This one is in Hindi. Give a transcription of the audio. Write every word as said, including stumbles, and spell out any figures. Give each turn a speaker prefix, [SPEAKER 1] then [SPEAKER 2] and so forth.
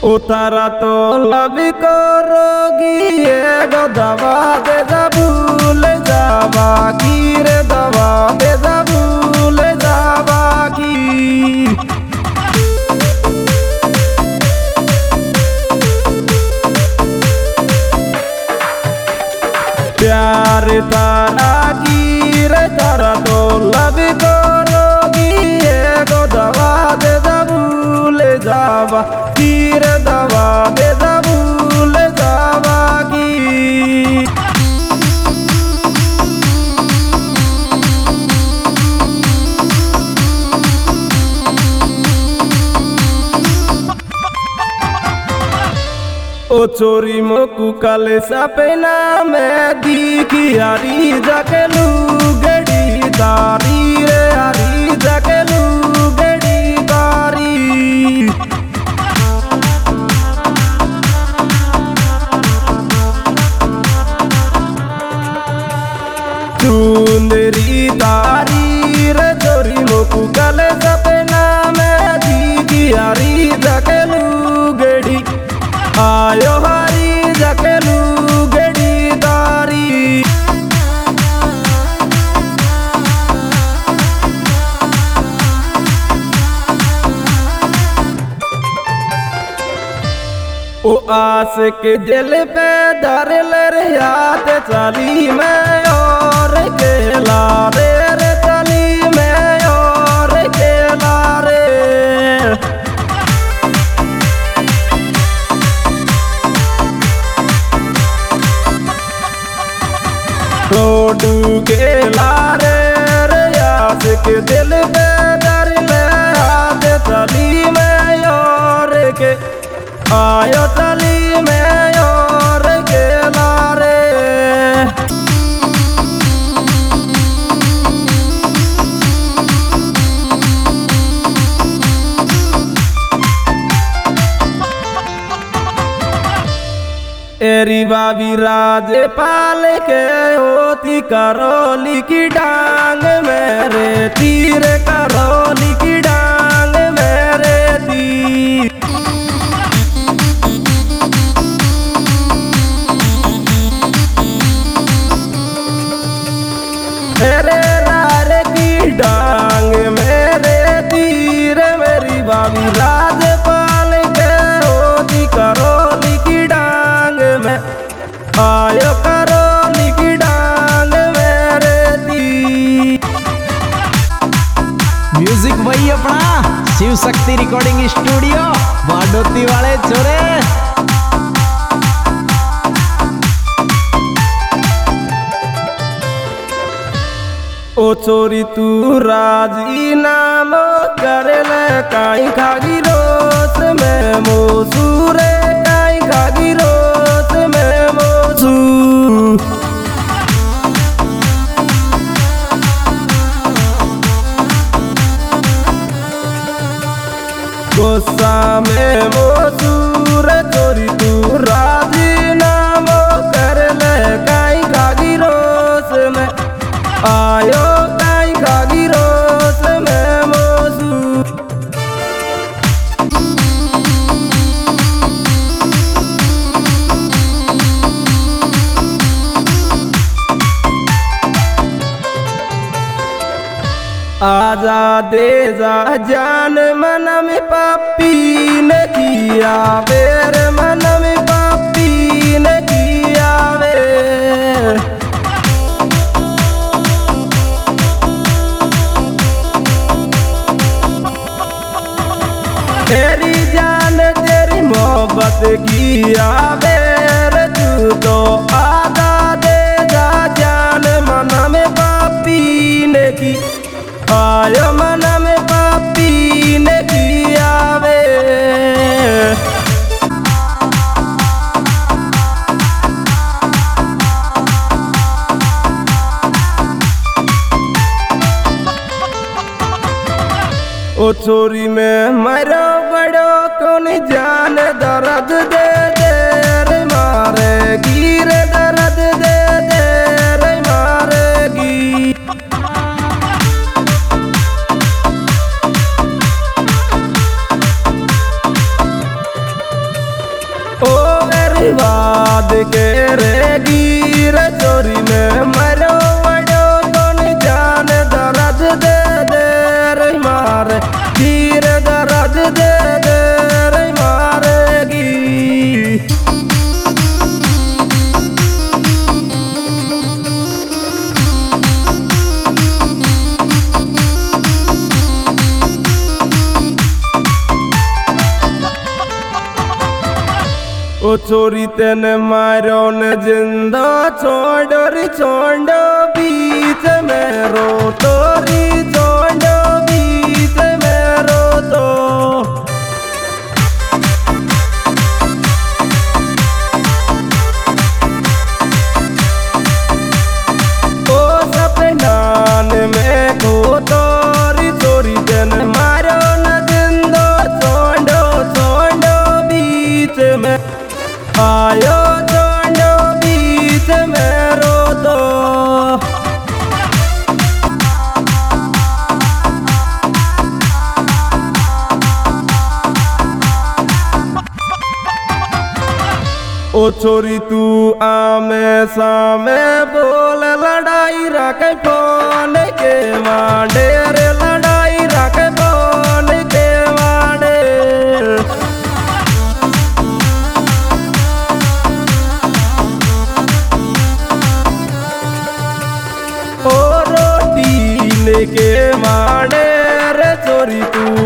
[SPEAKER 1] ও তারা তো লাভি করোগি গো দাবা দে যা ভুলে যাবা কি রে দাবা দে যা ভুলে যাবা কি प्यार तारा की रे तारा तो लाभि करोगी गो दावा दे जा भूले जावा की रे दावा दे जा भूले जावा की ओ चोरी मोकू काले सपना में दिखी यारी जाके लुगड़ी दारी रे यारी जाके लुगड़ी दारी चुंदरी तारी रे चोरी मोकू काले सपना में दिखी यारी जाके लुगड़ी आयो हरी जकेलू गड़ी दारी ओ आस के दिल पे दर ले याद चली मैं और केला रे रे चली मैं और केला रे रोडू के लारे रे याद के दिल पे दर ले याद चली मैं और के आयो चली मैं और के लारे एरी बाबी राजे पाल के होती करोली की डांग मेरे तीर करोली की डांग मेरे तीर मेरे रारे की डांग मेरे तीर मेरी बाबी राजे पाल के होती करोली की डांग में आयो करोली की डांग मेरे दी
[SPEAKER 2] म्यूजिक वही अपना शिव शक्ति रिकॉर्डिंग स्टूडियो बाडोती वाले छोरे।
[SPEAKER 1] ओ चोरी तू राजी नाम कर ले काई खागी रोस में मोसूरे काई खागी रोस में मोसू गुस्सा में मोसूर चोरी तू राजी नाम कर ले काई खागी रोस में आयो काई खागी रोस में मोसू आजा दे जा जान मन में पापी ने किया बेर मन में पापी ने किया वे तेरी जान तेरी मोहब्बत किया बेर तू तो आधा दे जा जान मन में पापी ने की आयो मन में पापी ने किया वे ओ चोरी में मरो बड़ो कौन जान दर्द दे दे रे मारेगी रे दर्द दे दे रे मारेगी बर्बाद के रेगी रे चोरी में मरो बड़ो तो नहीं जान दर्द दे दे रे मारे धीरे दर्द दे दे रे मारेगी। ओ चोरी तेने मारो ने जिंदा छोड़ो री छोड़ो बीच में रो तोरी छोड़ो बीच में रो तो ओ सपनान में को तोरी चोरी तेने मारो ने जिंदा छोड़ो छोड़ो बीच में आयो छोड़ो बीच में रो तो ओ छोरी तू आमे सामे बोल लड़ाई रख कौन के मांडे रे लड़ाई रख कौन के मांडे। ओ रोटी लेके मांडे रे चोरी तू